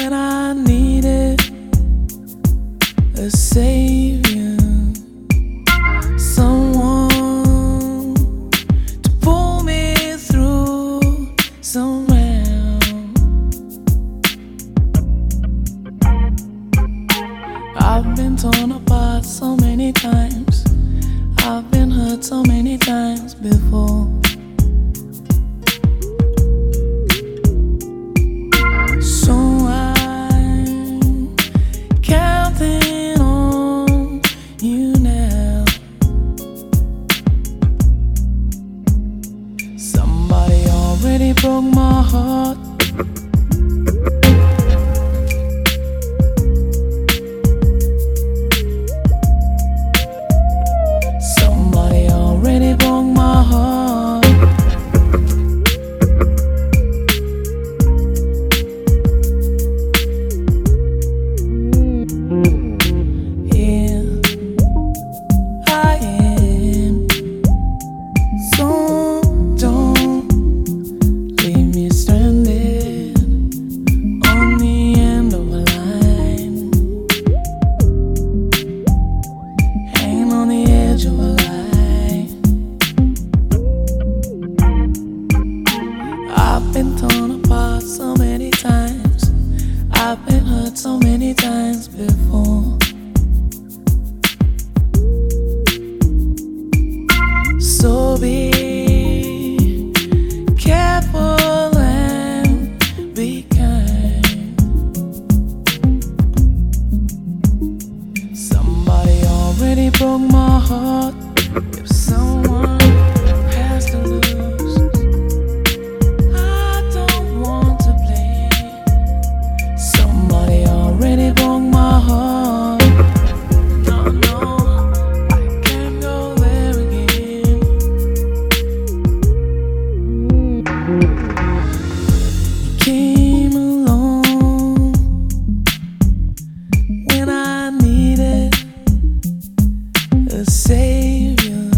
when I needed a savior, someone to pull me through somehow. I've been torn apart so many times, I've been hurt so many times before. So I'm counting on you now. Somebody already broke my heart. Somebody already broke my heart. I've been torn apart so many times, I've been hurt so many times before. So be careful and be kind. Somebody already broke my heart. If someone has to lose, already broke my heart. No, no, I can't go there again. You came along when I needed a savior,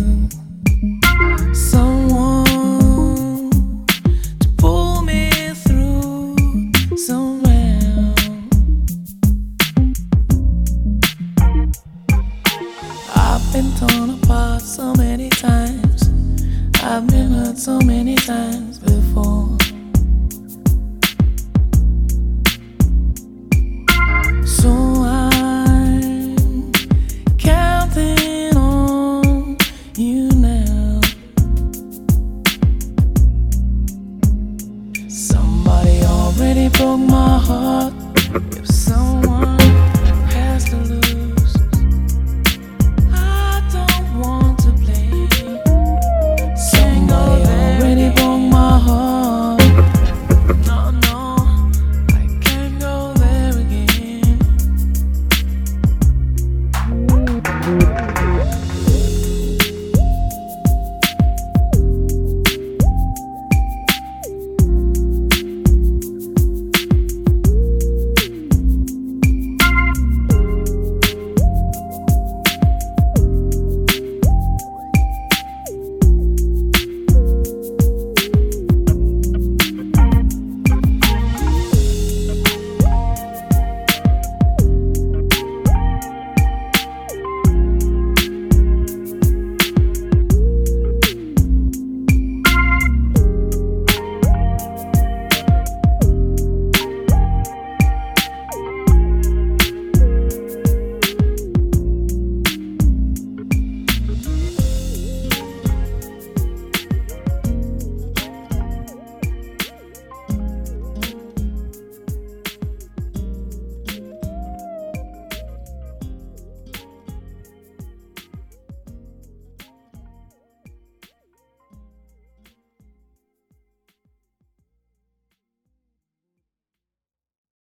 someone to pull me through somehow. I've been torn apart so many times, I've been hurt so many times before. So I'm counting on you now. Somebody already broke my heart. If someone